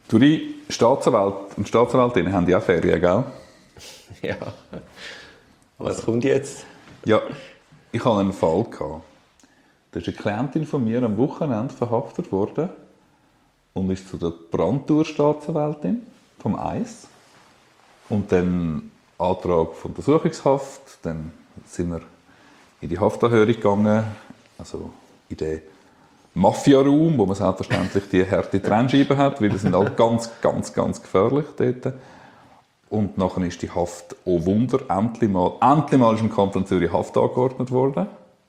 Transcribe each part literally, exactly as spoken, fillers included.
Duri, Staatsanwalt und Staatsanwältinnen haben ja auch Ferien, gell? Ja. Was kommt jetzt? Ja, ich hatte einen Fall. Da ist eine Klientin von mir am Wochenende verhaftet worden und ist zu der Brandtour-Staatsanwältin vom Eis. Und dann Antrag von Untersuchungshaft, dann sind wir in die Haftanhörung gegangen, also in den Mafia-Raum, wo man selbstverständlich die harte Trennscheibe hat, weil die sind halt ganz, ganz, ganz gefährlich dort. Und nachher ist die Haft, oh Wunder, endlich mal, endlich mal ist im Kanton Zürich Haft angeordnet worden.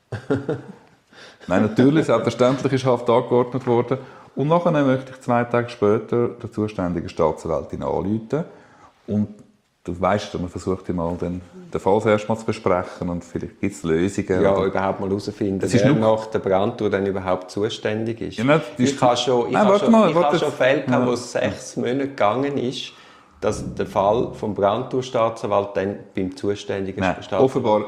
Nein, natürlich, selbstverständlich ist Haft angeordnet worden. Und nachher möchte ich zwei Tage später der zuständigen Staatsanwältin anrufen. Und du weißt, man versucht ja mal den, den Fall erst mal zu besprechen und vielleicht gibt es Lösungen. Ja, oder überhaupt mal herausfinden, wer nur nach der Brandtour dann überhaupt zuständig ist. Ja, nicht, ich habe schon, ich Nein, habe schon, mal, ich habe jetzt. schon Fälle gehabt, Ja. wo es sechs Monate gegangen ist, dass der Fall vom Brandtour-Staatsanwalt dann beim zuständigen Nein, Staatsanwalt... offenbar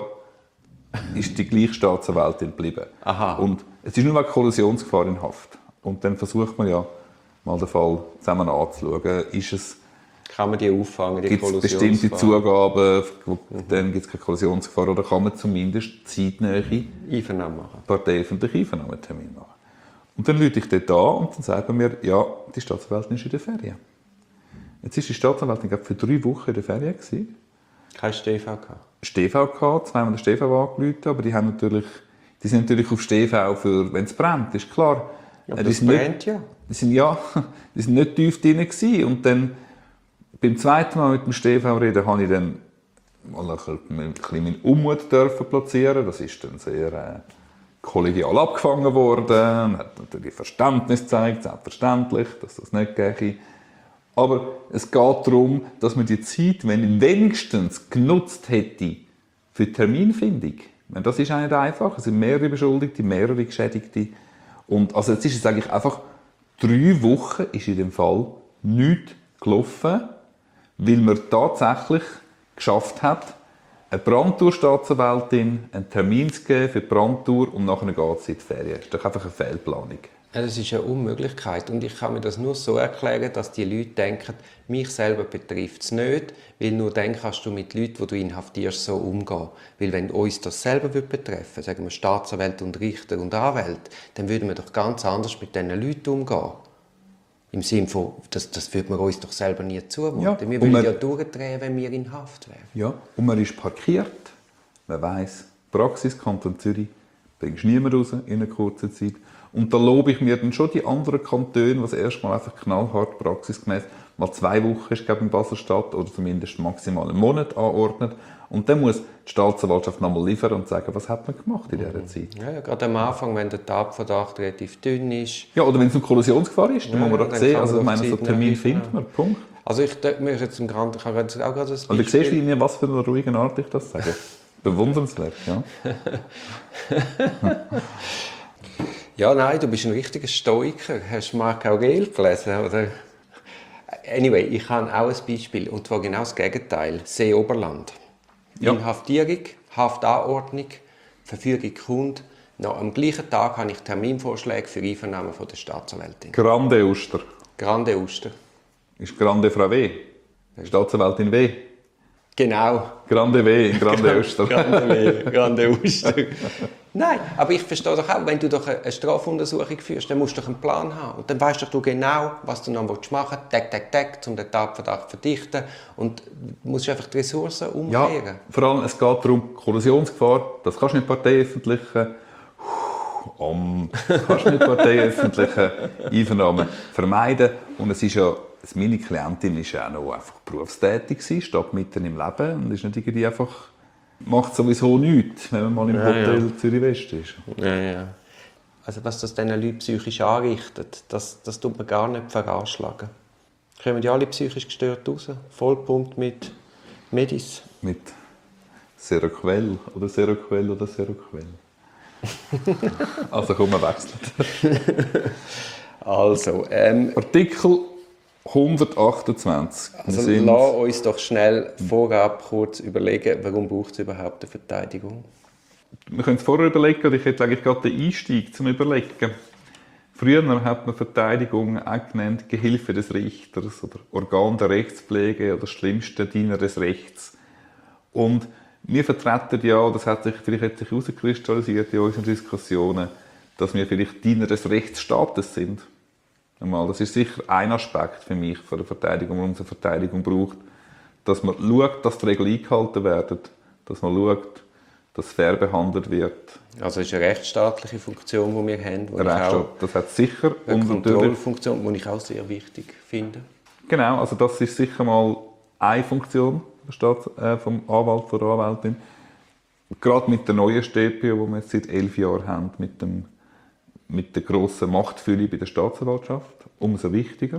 ist die gleiche Staatsanwältin geblieben. Aha. Und es ist nur wegen Kollisionsgefahr in Haft. Und dann versucht man ja mal den Fall zusammen anzuschauen. Ist es, kann man die auffangen, die gibt es Kollisionsgefahr? bestimmte Zugaben, wo mhm. dann gibt es keine Kollisionsgefahr, oder kann man zumindest zeitnahe Einvernahme machen. parteiöffentliche Einvernahmetermin machen. Und dann rufe ich dort an und dann sagen wir, ja, die Staatsanwältin ist in der Ferien. Jetzt war die Staatsanwältin glaube ich, für drei Wochen in der Ferien. Kein S T V gehabt? S T V gehabt, zweimal den S T V angerufen, aber die, haben natürlich, die sind natürlich auf S T V, für, wenn es brennt, ist klar. Ja, aber die das sind brennt nicht, ja. Die sind, ja, die sind nicht tief drin gewesen. Und dann, beim zweiten Mal mit dem S T V reden, habe ich dann mal ein bisschen meinen Unmut dürfen platzieren. Das ist dann sehr äh, kollegial abgefangen worden, hat natürlich Verständnis gezeigt, selbstverständlich, dass das nicht gehe. Aber es geht darum, dass man die Zeit, wenn ich wenigstens genutzt hätte für die Terminfindung. Das ist auch nicht einfach. Es sind mehrere Beschuldigte, mehrere Geschädigte. Und also jetzt ist es eigentlich einfach, drei Wochen ist in dem Fall nichts gelaufen, weil man tatsächlich geschafft hat, eine Brandtour-Staatsanwältin einen Termin zu geben für die Brandtour und nachher geht es in die Ferien. Das ist doch einfach eine Fehlplanung. Das ist eine Unmöglichkeit und ich kann mir das nur so erklären, dass die Leute denken, mich selber betrifft es nicht, weil nur dann kannst du mit Leuten, die du inhaftierst, so umgehen. Weil wenn uns das selber betreffen würde, sagen wir Staatsanwälte und Richter und Anwälte, dann würden wir doch ganz anders mit diesen Leuten umgehen. Im Sinne von, das, das würde man uns doch selber nie zumuten. Ja, wir würden ja durchdrehen, wenn wir in Haft wären. Ja, und man ist parkiert. Man weiss, Praxis, Kanton Zürich, bringst niemand raus in einer kurzen Zeit. Und da lobe ich mir dann schon die anderen Kantone, die erstmal einfach knallhart praxisgemäß mal zwei Wochen ist, glaube ich, in Basel-Stadt oder zumindest maximal einen Monat anordnet. Und dann muss die Staatsanwaltschaft nochmal liefern und sagen, was hat man gemacht in dieser Zeit. Ja, ja, gerade am Anfang, wenn der Tatverdacht relativ dünn ist. Ja, oder wenn es eine Kollisionsgefahr ist, dann ja, muss man das sehen. Also, ich meine, so einen Termin findet man. Punkt. Also ich denke mir jetzt im Grand, ich habe jetzt auch gerade ein Beispiel. Und du siehst, wie, was für eine ruhige Art ich das sage. Bewundernswert, ja. Ja, nein, du bist ein richtiger Stoiker. Hast du Marc Aurel gelesen? Oder? Anyway, ich habe auch ein Beispiel, und zwar genau das Gegenteil. Seeoberland. Ja. Inhaftierung, Haftanordnung, Verfügung kommt. Noch am gleichen Tag habe ich Terminvorschläge für Einvernahme von der Staatsanwältin. Grande Oster. Grande Oster. Ist Grande Frau W. Staatsanwältin W. Genau. Grande W in Grande Oster. Grande W, Grande Oster. Nein, aber ich verstehe doch auch, wenn du doch eine Strafuntersuchung führst, dann musst du doch einen Plan haben. Und dann weißt du genau, was du noch machen willst. Tack, tack, tack, um den Tatverdacht zu verdichten. Und du musst einfach die Ressourcen umkehren. Ja, vor allem, es geht darum, Kollisionsgefahr, das kannst du nicht parteiöffentlichen, um, das kannst du nicht parteiöffentliche Einvernahmen vermeiden. Und es ist ja, meine Klientin war ja auch noch einfach berufstätig, steht mitten im Leben und ist nicht irgendwie einfach, macht sowieso nichts, wenn man mal im ja, Hotel ja. Zürich West ist. Ja, ja. Also was das diesen Leuten psychisch anrichtet, das, das tut man gar nicht veranschlagen. Kommen die alle psychisch gestört raus? Vollpumpt mit Medis? Mit Seroquel oder Seroquel oder Seroquel. Also komm, wir wechseln. Also, ähm, Artikel hundertachtundzwanzig. Also lass uns doch schnell vorab kurz überlegen, warum braucht es überhaupt eine Verteidigung? Wir können es vorher überlegen, oder ich hätte eigentlich gerade den Einstieg zum Überlegen. früher hat man Verteidigung auch genannt Gehilfe des Richters oder Organ der Rechtspflege oder schlimmste Diener des Rechts. Und wir vertreten ja, das hat sich vielleicht hat sich herauskristallisiert in unseren Diskussionen, dass wir vielleicht Diener des Rechtsstaates sind. Einmal, das ist sicher ein Aspekt für mich von der Verteidigung, warum es eine Verteidigung braucht. Dass man schaut, dass die Regeln eingehalten werden, dass man schaut, dass fair behandelt wird. Also es ist eine rechtsstaatliche Funktion, die wir haben. Die auch, das hat sicher. Eine Kontrollfunktion, die ich auch sehr wichtig finde. Genau, also das ist sicher mal eine Funktion vom Anwalt, von der Anwältin. Gerade mit der neuen S t p O, die wir jetzt seit elf Jahren haben, mit, dem, mit der grossen Machtfülle bei der Staatsanwaltschaft, umso wichtiger.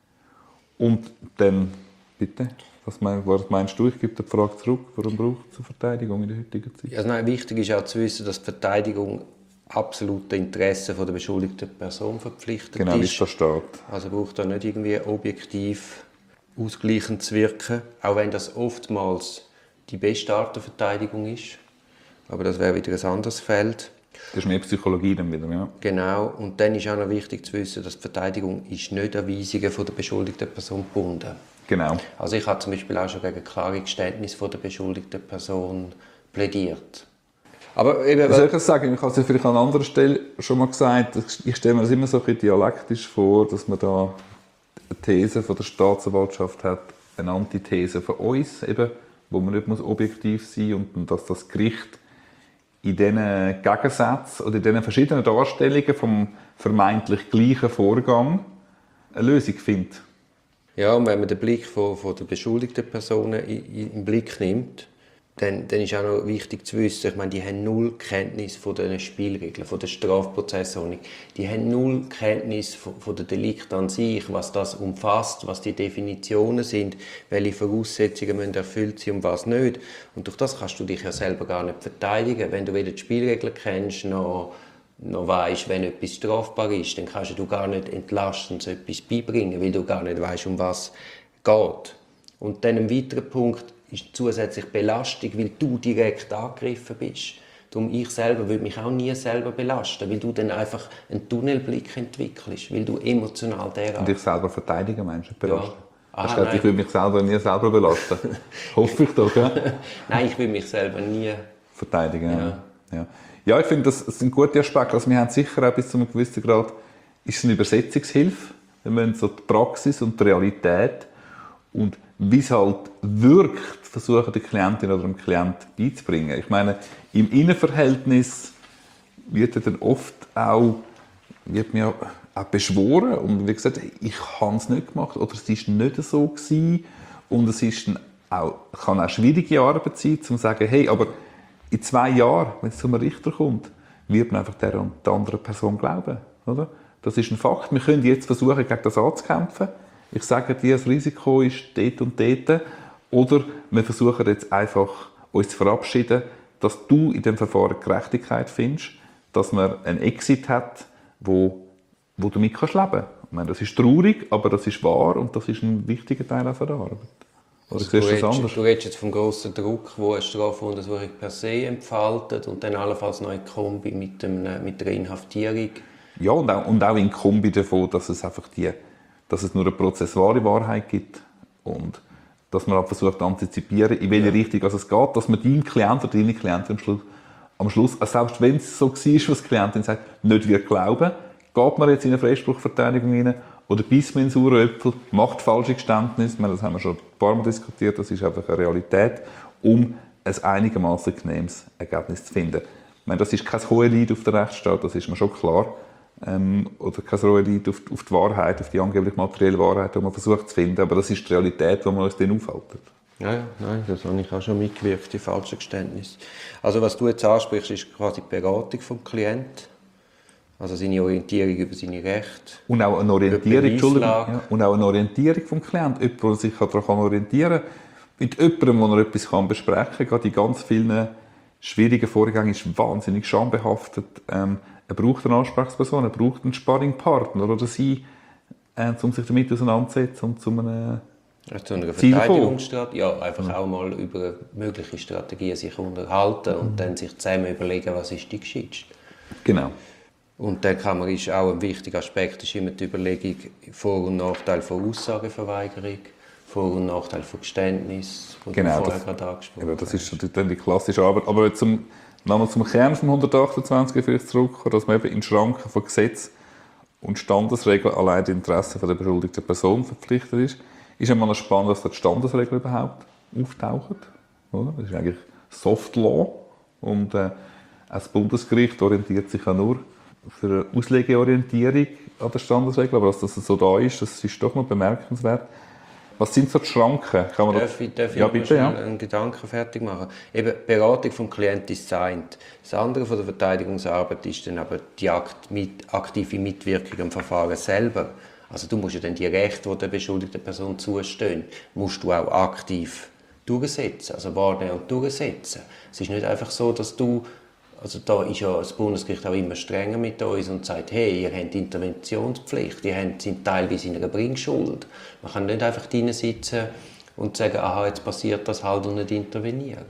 Und dann, bitte, was meinst du? Ich gebe die Frage zurück, warum braucht es eine Verteidigung in der heutigen Zeit? Also nein, wichtig ist auch zu wissen, dass die Verteidigung absolute Interessen der beschuldigten Person verpflichtet genau, ist. Genau, wie es da steht. Also braucht da nicht irgendwie objektiv ausgleichend zu wirken, auch wenn das oftmals die beste Art der Verteidigung ist. Aber das wäre wieder ein anderes Feld. Das ist mehr Psychologie dann wieder, ja. Genau, und dann ist auch noch wichtig zu wissen, dass die Verteidigung ist nicht an Weisungen von der beschuldigten Person gebunden. Genau. Also ich habe zum Beispiel auch schon gegen klare Geständnisse von der beschuldigten Person plädiert. Aber eben, was soll ich das sagen? Ich habe es ja vielleicht an anderer Stelle schon mal gesagt, ich stelle mir das immer so ein bisschen dialektisch vor, dass man da eine These von der Staatsanwaltschaft hat, eine Antithese von uns, eben, wo man nicht muss objektiv sein muss und dass das Gericht in diesen Gegensätzen oder in diesen verschiedenen Darstellungen vom vermeintlich gleichen Vorgang eine Lösung findet. Ja, und wenn man den Blick von, von der beschuldigten Personen in, in, in Blick nimmt, dann, dann ist auch noch wichtig zu wissen, ich meine, die haben null Kenntnis von den Spielregeln, von der Strafprozessordnung. Die haben null Kenntnis von, von der Delikte an sich, was das umfasst, was die Definitionen sind, welche Voraussetzungen müssen erfüllt sein und was nicht. Und durch das kannst du dich ja selber gar nicht verteidigen. Wenn du weder die Spielregeln kennst, noch, noch weisst, wenn etwas strafbar ist, dann kannst du gar nicht entlastend so etwas beibringen, weil du gar nicht weisst, um was es geht. Und dann ein weiterer Punkt ist zusätzlich Belastung, weil du direkt angegriffen bist. Darum ich selber würde mich auch nie selber belasten, weil du dann einfach einen Tunnelblick entwickelst, weil du emotional derart... Und dich selber verteidigen, meinst du, belasten? Ja. Aha, gesagt, ich würde mich selber nie selber belasten. Hoffe ich doch, ja? Nein, ich würde mich selber nie... Verteidigen, ja. Ja, ja ich finde, das sind gute Aspekte. Also wir haben sicher auch bis zu einem gewissen Grad ist es eine Übersetzungshilfe. Wir müssen so die Praxis und die Realität und wie es halt wirkt, versuchen, der Klientin oder dem Klient beizubringen. Ich meine, im Innenverhältnis wird ja dann oft auch, wird mir auch beschworen und wie gesagt, ich habe es nicht gemacht oder es war nicht so gewesen. Und es ist dann auch, kann auch schwierige Arbeit sein, um zu sagen, hey, aber in zwei Jahren, wenn es zum Richter kommt, wird man einfach der und der anderen Person glauben. Oder? Das ist ein Fakt. Wir können jetzt versuchen, gegen das anzukämpfen. Ich sage dir, das Risiko ist dort und dort. Oder wir versuchen jetzt einfach, uns zu verabschieden, dass du in dem Verfahren Gerechtigkeit findest, dass man einen Exit hat, wo, wo du damit leben kannst. Ich meine, das ist traurig, aber das ist wahr und das ist ein wichtiger Teil auch der Arbeit. Oder also siehst du, du das anders? Du redest jetzt vom grossen Druck, den eine Strafuntersuchung per se entfaltet und dann allenfalls noch in Kombi mit, dem, mit der Inhaftierung. Ja, und auch, und auch in Kombi davon, dass es einfach die dass es nur eine prozessuale Wahrheit gibt und dass man auch versucht zu antizipieren, in welche ja. Richtung es geht, dass man deinem Klient oder deine Klientin am Schluss, am Schluss selbst wenn es so war, was die Klientin sagt, nicht wird glauben, geht man jetzt in eine Freispruchverteidigung rein oder beißt man in sauren Äpfel, macht falsche Geständnisse, ich meine, das haben wir schon ein paar Mal diskutiert, das ist einfach eine Realität, um ein einigermaßen genehmes Ergebnis zu finden. Ich meine, das ist kein Hohelied auf der Rechtsstaat, das ist mir schon klar. Ähm, oder kein Hohelied auf, auf die Wahrheit, auf die angeblich materielle Wahrheit, die man versucht zu finden. Aber das ist die Realität, die man uns dann aufhalten. Ja, ja, nein, das habe ich auch schon mitgewirkt, die falschen Geständnisse. Also was du jetzt ansprichst, ist quasi die Beratung des Klienten. Also seine Orientierung über seine Rechte. Und auch eine Orientierung, Entschuldigung, ja, und auch eine Orientierung vom Klienten. Jemand, der sich daran orientieren kann. Mit jemandem, der er etwas besprechen kann. Gerade in ganz vielen schwierigen Vorgängen ist wahnsinnig schambehaftet. Ähm, Er braucht eine Ansprechperson, er braucht einen Sparringpartner oder sie, äh, um sich damit auseinanderzusetzen und zu einem ja, zu einer Verteidigungsstrategie. Ja, einfach ja. auch mal über mögliche Strategien sich unterhalten mhm. und dann sich zusammen überlegen, was ist die Geschichte. Genau. Und dann kann man, ist auch ein wichtiger Aspekt ist immer die Überlegung Vor- und Nachteil von Aussageverweigerung, Vor- und Nachteil von Geständnis, die Genau, du vorher das, gerade angesprochen eben, das hast. ist dann die klassische Arbeit. Aber zum, nochmal zum Kern vom hundertachtundzwanzig vielleicht zurückkommen, dass man eben in Schranken von Gesetz und Standesregeln allein die Interessen der beschuldigten Person verpflichtet ist, ist einmal noch spannend, dass die Standesregeln überhaupt auftauchen. Oder? Das ist eigentlich Soft Law und äh, auch das Bundesgericht orientiert sich ja nur für eine Auslegeorientierung an der Standesregel, aber dass das so da ist, das ist doch noch bemerkenswert. Was sind so die Schranken? Kann man Darf ich, darf ich ja, noch bitte, schnell ja. einen Gedanken fertig machen? Eben, Beratung vom Klienten ist das eine. Das andere von der Verteidigungsarbeit ist dann aber die akt mit, aktive Mitwirkung am Verfahren selber. Also du musst ja dann die Rechte, die der beschuldigten Person zustehen, musst du auch aktiv durchsetzen, also wahrnehmen und durchsetzen. Es ist nicht einfach so, dass du, also da ist ja das Bundesgericht auch immer strenger mit uns und sagt, hey, ihr habt Interventionspflicht, ihr habt, sind teilweise in einer Bringschuld. Man kann nicht einfach drinnen sitzen und sagen, aha, jetzt passiert das halt und nicht intervenieren.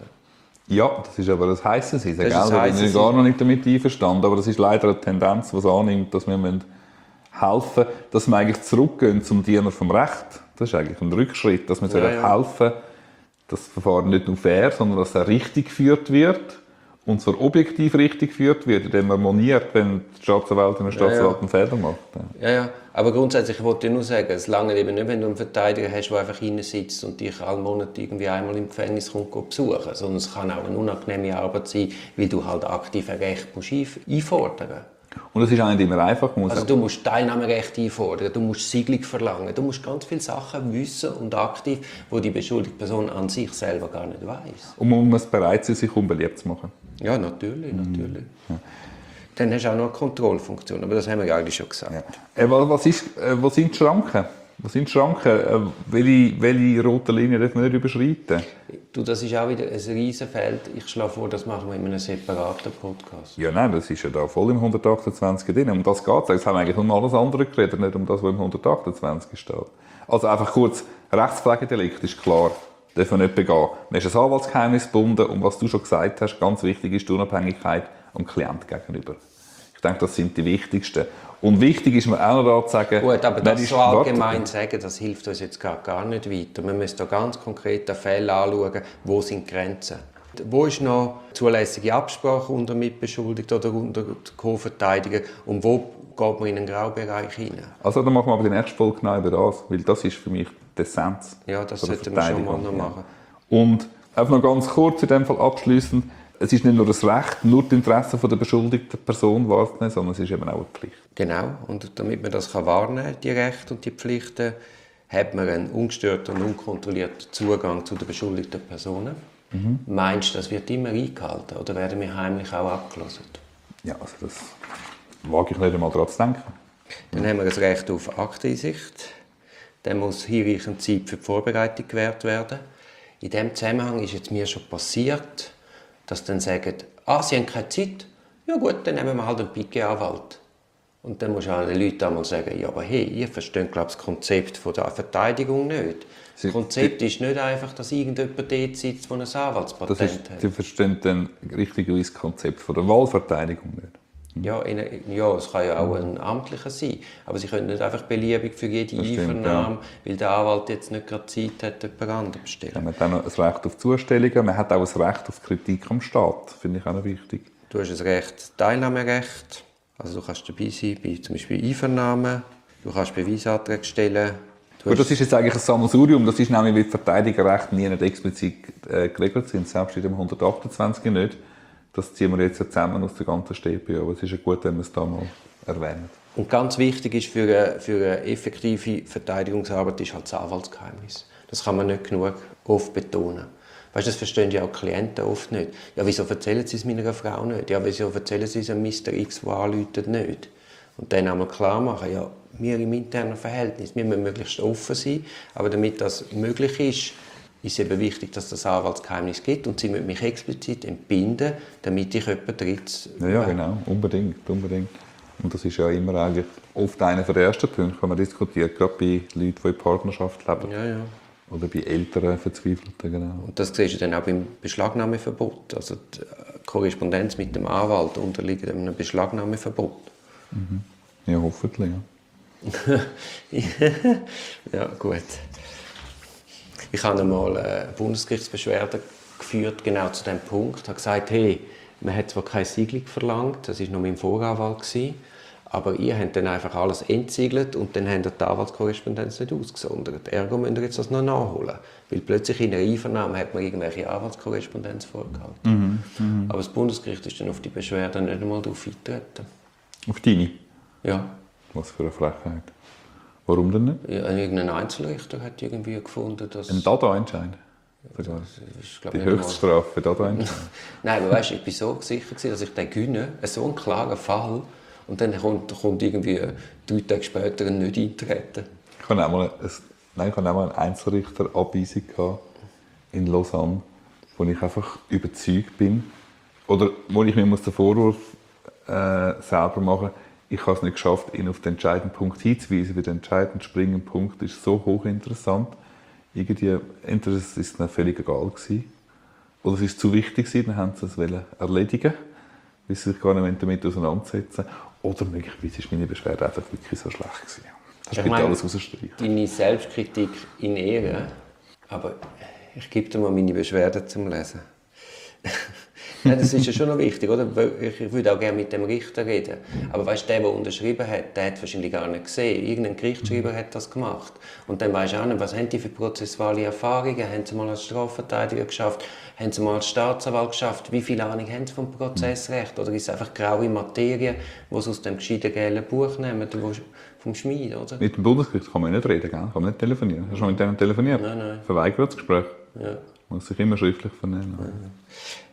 Ja, das ist aber das heisse Sein. Das ist Da das bin ich heisse gar Sein. noch nicht damit einverstanden, aber das ist leider eine Tendenz, die es annimmt, dass wir helfen müssen, dass wir eigentlich zurückgehen zum Diener vom Recht. Das ist eigentlich ein Rückschritt, dass wir Ja, ja. helfen, dass das Verfahren nicht nur fair, sondern dass es richtig geführt wird und zwar objektiv richtig geführt wird, indem man moniert, wenn die Staatsanwältin und Staatsanwalt einen Fehler macht. Ja, ja. Aber grundsätzlich wollte ich nur sagen, es lange eben nicht, wenn du einen Verteidiger hast, der einfach hinein sitzt und dich alle Monate irgendwie einmal im Gefängnis kommt, geht besuchen, sondern es kann auch eine unangenehme Arbeit sein, weil du halt aktiv ein Recht musst einfordern musst. Und das ist auch nicht immer einfach. Man muss Also du musst Teilnahmerecht einfordern, du musst Siegelung verlangen, du musst ganz viele Sachen wissen und aktiv, die die beschuldigte Person an sich selber gar nicht weiß. und man muss bereit sein, sich unbeliebt zu machen. Ja, natürlich, natürlich. Ja. Dann hast du auch noch eine Kontrollfunktion, aber das haben wir ja eigentlich schon gesagt. Ja. Äh, was ist, äh, wo sind die Schranken? Was sind die Schranken? Äh, welche, welche rote Linie darf man nicht überschreiten? Du, das ist auch wieder ein Riesenfeld. Ich schlage vor, das machen wir in einem separaten Podcast. Ja, nein, das ist ja da voll im hundertachtundzwanzig drin. Um das geht es. Jetzt haben wir eigentlich um alles andere geredet, nicht um das, was im hundertachtundzwanzig steht. Also einfach kurz, Rechtspflegedelikt ist klar, darf man nicht begehen. Man ist ein Anwaltsgeheimnis gebunden und was du schon gesagt hast, ganz wichtig ist die Unabhängigkeit am Klient gegenüber. Ich denke, das sind die wichtigsten. Und wichtig ist mir auch noch da zu sagen... Gut, aber das ist, so allgemein sagen, das hilft uns jetzt gar, gar nicht weiter. Wir müssen da ganz konkrete Fälle anschauen, wo sind die Grenzen. Wo ist noch zulässige Absprache unter Mitbeschuldigten oder unter Co-Verteidiger und wo geht man in einen Graubereich hinein? Also dann machen wir aber die nächste Folge genau über das, weil das ist für mich die Essenz. Ja, das von der sollten wir schon mal Verteidigung. noch machen. Und einfach noch ganz kurz in dem Fall abschliessend, es ist nicht nur das Recht, nur die Interessen der beschuldigten Person wahrzunehmen, sondern es ist eben auch eine Pflicht. Genau, und damit man das wahrnehmen kann, die Rechte und die Pflichten, hat man einen ungestörten und unkontrollierten Zugang zu den beschuldigten Personen. Mhm. Meinst du, das wird immer eingehalten oder werden wir heimlich auch abgelesen? Ja, also das wage ich nicht einmal daran zu denken. Dann haben wir das Recht auf Akteneinsicht. Dann muss hinreichend Zeit für die Vorbereitung gewährt werden. In diesem Zusammenhang ist jetzt mir schon passiert, dass sie dann sagen, ah, sie haben keine Zeit. Ja gut, dann nehmen wir halt einen Piquet-Anwalt. Und dann musst du auch den Leuten einmal sagen, ja, aber hey, ihr versteht, glaube ich, das Konzept von der Verteidigung nicht. Das Konzept ist nicht einfach, dass irgendjemand dort sitzt, der ein Anwaltspatent das ist, hat. Sie verstehen dann richtigerweise das Konzept von der Wahlverteidigung nicht. Ja, in, ja, es kann ja auch ein amtlicher sein. Aber sie können nicht einfach beliebig für jede Das stimmt, Einvernahme, ja. weil der Anwalt jetzt nicht gerade Zeit hat, jemand anderes zu stellen. Ja, man hat auch noch ein Recht auf Zustellungen, man hat auch ein Recht auf Kritik am Staat, finde ich auch noch wichtig. Du hast ein Recht, Teilnahmerecht. Also du kannst dabei sein bei zum Beispiel Einvernahmen. Du kannst Beweisanträge stellen. Du Gut, das ist jetzt eigentlich ein Sammelsurium, das ist nämlich, weil die Verteidigerrechte nie nicht explizit äh, geregelt sind, selbst in dem hundertachtundzwanzig nicht. Das ziehen wir jetzt ja zusammen aus der ganzen S T P, aber es ist ja gut, wenn wir es da mal erwähnen. Und ganz wichtig ist für eine, für eine effektive Verteidigungsarbeit ist halt das Anwaltsgeheimnis. Das kann man nicht genug oft betonen. Weißt, das verstehen ja auch Klienten oft nicht. Ja, wieso erzählen sie es meiner Frau nicht? Ja, wieso erzählen sie es einem Mister X, der anruft, nicht? Und dann einmal klar machen, ja, wir im internen Verhältnis, wir müssen möglichst offen sein, aber damit das möglich ist, ist es eben wichtig, dass das Anwaltsgeheimnis gibt und sie müssen mich explizit entbinden, damit ich jemanden Drittes... Ja, ja, genau, unbedingt, unbedingt. Und das ist ja immer eigentlich oft einer der ersten Punkte, wenn man diskutiert, gerade bei Leuten, die in Partnerschaft leben. Ja, ja. Oder bei älteren Verzweifelten, genau. Und das siehst du dann auch beim Beschlagnahmeverbot. Also die Korrespondenz mit dem Anwalt unterliegt einem Beschlagnahmeverbot. Mhm. Ja, hoffentlich. Ja. Ja, gut. Ich habe einmal eine Bundesgerichtsbeschwerde geführt, genau zu diesem Punkt. Ich habe gesagt, hey, man hat zwar keine Siegelung verlangt, das war noch mein Voranwalt, aber ihr habt dann einfach alles entsiegelt und dann habt ihr die Anwaltskorrespondenz nicht ausgesondert. Ergo müsst ihr jetzt das noch nachholen. Weil plötzlich in einer Einvernahme hat man irgendwelche Anwaltskorrespondenz vorgehalten. Mhm. Mhm. Aber das Bundesgericht ist dann auf die Beschwerde nicht einmal darauf eingetreten. Auf deine? Ja. Was für eine Frechheit. Warum denn nicht? Ja, irgendein Einzelrichter hat irgendwie gefunden, dass... Ein Dada-Entscheid? Das ist, glaub, Die nicht einmal- Höchststrafe für Dada-Entscheid? Nein, aber weißt, ich war so sicher, dass ich den gewinne, so einen klaren Fall, und dann kommt, kommt irgendwie drei Tage später ein Nicht-Eintreten. Ich hatte auch mal ein, nein, ich hatte auch mal eine Einzelrichterabweisung in Lausanne, wo ich einfach überzeugt bin, oder wo ich mir muss den Vorwurf äh, selber machen muss, ich habe es nicht geschafft, ihn auf den entscheidenden Punkt hinzuweisen, weil der entscheidende springende Punkt ist so hochinteressant. Irgendwie, entweder es ist ihnen völlig egal gewesen, oder es ist zu wichtig gewesen, dann haben sie es erledigen, weil sie sich gar nicht damit auseinandersetzen. Oder möglicherweise war meine Beschwerde einfach wirklich so schlecht gewesen. Das Ich spielt meine, alles rausstreichen. Deine Selbstkritik in Ehre, aber ich gebe dir mal meine Beschwerden zum Lesen. Nein, das ist ja schon noch wichtig, oder? Ich würde auch gerne mit dem Richter reden. Aber weißt, der, der unterschrieben hat, der hat es wahrscheinlich gar nicht gesehen. Irgendein Gerichtsschreiber hat das gemacht. Und dann weisst du auch nicht, was haben die für prozessuale Erfahrungen? Haben sie mal als Strafverteidiger geschafft? Haben sie mal als Staatsanwalt geschafft? Wie viel Ahnung haben sie vom Prozessrecht? Oder ist es einfach graue Materie, die sie aus dem gescheiten gelben Buch nehmen, vom Schmied, oder? Mit dem Bundesgericht kann man nicht reden, gell? Kann man nicht telefonieren. Hast du schon mit denen telefoniert? Nein, nein. Verweigert das Gespräch? Ja. Muss sich immer schriftlich vernehmen. Ja.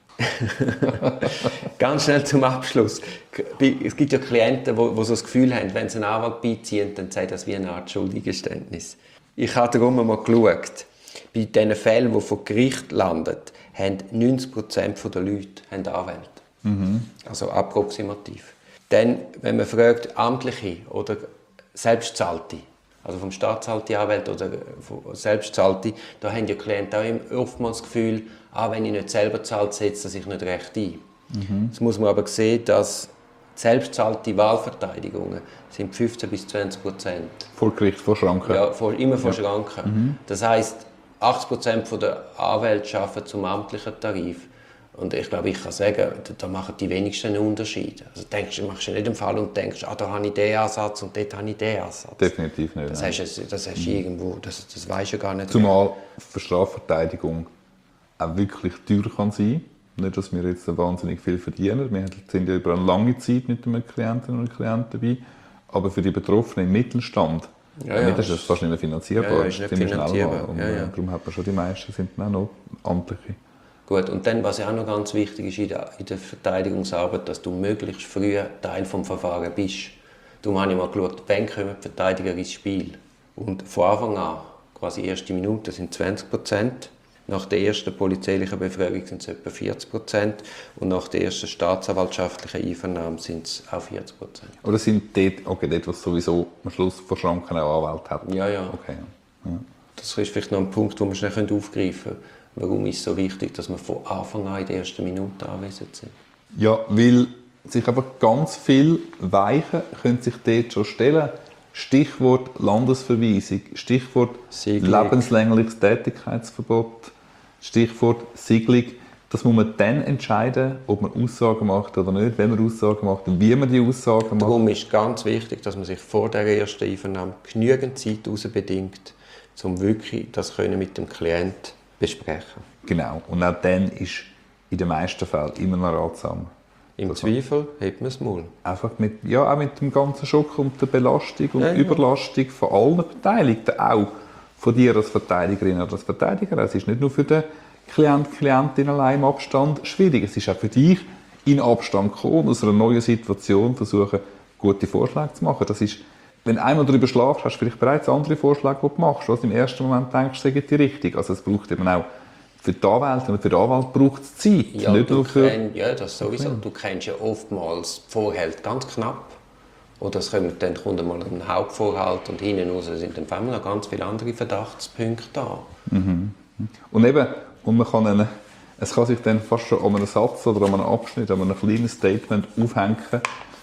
Ganz schnell zum Abschluss. Es gibt ja Klienten, die, die so das Gefühl haben, wenn sie einen Anwalt beiziehen, dann sei das wie eine Art Schuldeingeständnis. Ich habe darum mal geschaut. Bei diesen Fällen, die vor Gericht landen, haben neunzig Prozent der Leute haben Anwälte. Mhm. Also approximativ. Dann, wenn man fragt, amtliche oder selbstzahlte, also vom Staatsanwalt die Anwälte oder selbstzahlte, da haben die Klienten auch oftmals das Gefühl, ah, wenn ich nicht selber zahle, setze ich nicht recht ein. Mhm. Jetzt muss man aber sehen, dass selbstzahlte Wahlverteidigungen sind fünfzehn bis zwanzig Prozent. Vor Gericht, vor Schranken? Ja, vor, immer vor ja. Schranken. Mhm. Das heisst, achtzig Prozent der Anwälte arbeiten zum amtlichen Tarif. Und ich glaube, ich kann sagen, da machen die wenigsten einen Unterschied. Also denkst, du machst du nicht einen Fall und denkst, ah, da habe ich den Ansatz und dort habe ich den Ansatz. Definitiv nicht. Das, hast du, das hast du mhm. irgendwo, das, das weisst du gar nicht. Zumal für Strafverteidigung auch wirklich teuer kann sein. Nicht, dass wir jetzt wahnsinnig viel verdienen. Wir sind ja über eine lange Zeit mit einem Klienten und Klienten dabei. Aber für die Betroffenen im Mittelstand ja, ja, ist das fast nicht mehr finanzierbar. Ja, ja, ist nicht finanzierbar. Und ja, ja. darum hat man schon die meisten sind dann auch noch amtliche. Gut, und dann, was ja auch noch ganz wichtig ist in der, in der Verteidigungsarbeit, dass du möglichst früh Teil des Verfahrens bist. Darum habe ich mal geschaut, wann kommen die Verteidiger ins Spiel. Und von Anfang an, quasi erste Minute, sind zwanzig Prozent. Nach der ersten polizeilichen Befragung sind es etwa vierzig Prozent. Und nach der ersten staatsanwaltschaftlichen Einvernahme sind es auch vierzig Prozent. Oder sind dort, okay, dort, was sowieso am Schluss vor Schranken auch Anwalt hat? Ja, ja. Okay, ja. Das ist vielleicht noch ein Punkt, den wir schnell aufgreifen können. Warum ist es so wichtig, dass wir von Anfang an in der ersten Minute anwesend sind? Ja, weil sich einfach ganz viele Weichen können sich dort schon stellen. Stichwort Landesverweisung, Stichwort Siegelung. Lebenslängliches Tätigkeitsverbot, Stichwort Siegelung. Das muss man dann entscheiden, ob man Aussagen macht oder nicht, wenn man Aussagen macht und wie man die Aussagen macht. Darum ist ganz wichtig, dass man sich vor der ersten Einvernahme genügend Zeit herausbedingt, um wirklich das mit dem Klienten besprechen. Genau. Und auch dann ist in den meisten Fällen immer noch ratsam. Im Zweifel hebt man das Maul. Einfach mit, ja, auch mit dem ganzen Schock und der Belastung und ja, ja. Überlastung von allen Beteiligten, auch von dir als Verteidigerin oder als Verteidiger. Es ist nicht nur für den Klient, Klientin allein im Abstand schwierig. Es ist auch für dich in Abstand kommen, aus einer neuen Situation versuchen, gute Vorschläge zu machen. Das ist, wenn du einmal darüber schlafst, hast du vielleicht bereits andere Vorschläge, die du machst, was du im ersten Moment denkst, sagen die richtig. Also es braucht eben auch für die Anwälte und für den Anwalt braucht es Zeit. Ja, nicht nur für kenn, ja, das sowieso. Du kennst ja oftmals die Vorhalte ganz knapp. Oder es kommt, dann kommt mal ein Hauptvorhalt und hinten raus sind dann auf einmal noch ganz viele andere Verdachtspunkte da. Mhm. Und eben, und man kann einen, es kann sich dann fast schon an einem Satz oder an einem Abschnitt, an einem kleinen Statement aufhängen,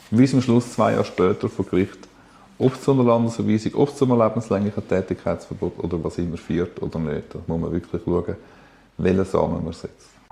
wie es am Schluss zwei Jahre später vor Gericht, ob es zu einer Landesverweisung, ob es zu einem lebenslänglichen Tätigkeitsverbot oder was immer führt oder nicht. Da muss man wirklich schauen, welchen Samen man setzt.